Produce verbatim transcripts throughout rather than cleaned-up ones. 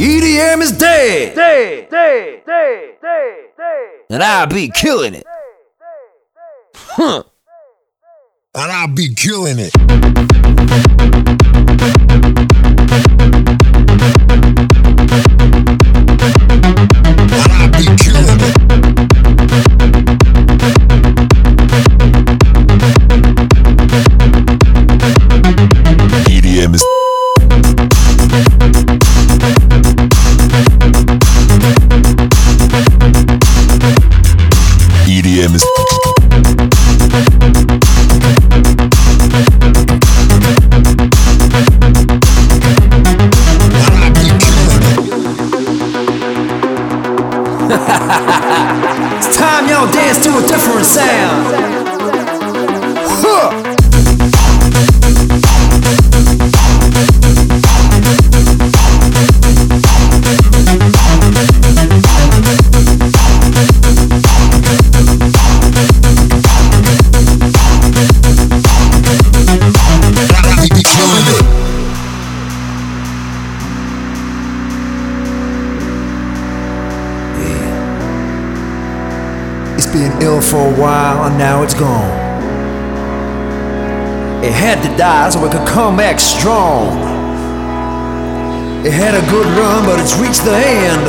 E D M is dead, dead, dead, dead, dead, dead, and I'll be killing it. Huh. And I'll be killing it. And I'll be killing it. E D M is E D M is It's time y'all dance to a different sound. Huh. Been ill for a while and now it's gone. It had to die so it could come back strong. It had a good run but it's reached the end.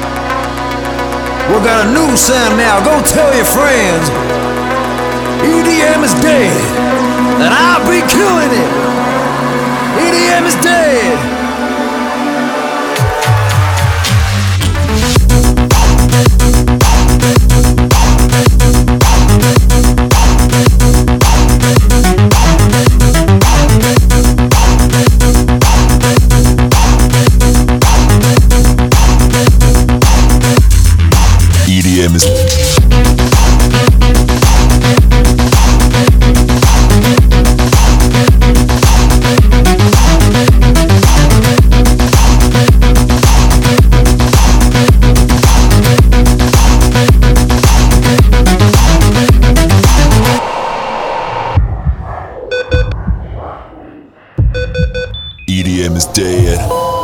We got a new sound now, go tell your friends. E D M is dead and I'll be killing it. E D M is dead. E D M is E D M is dead.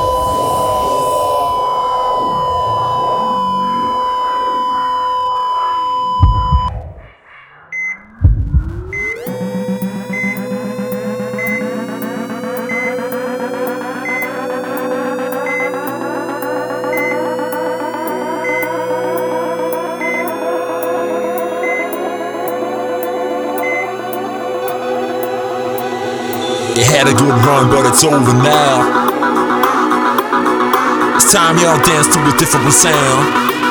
It had a good run, but it's over now. It's time y'all dance to a different sound.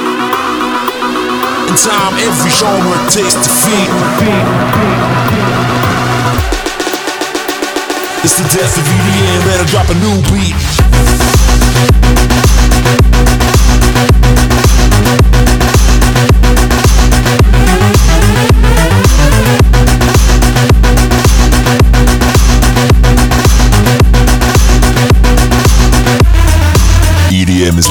In time, every genre takes defeat. It's the death of E D M, better drop a new beat. E D M is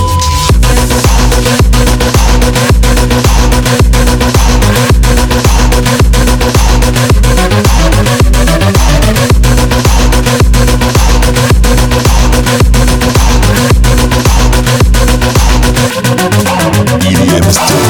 E D M is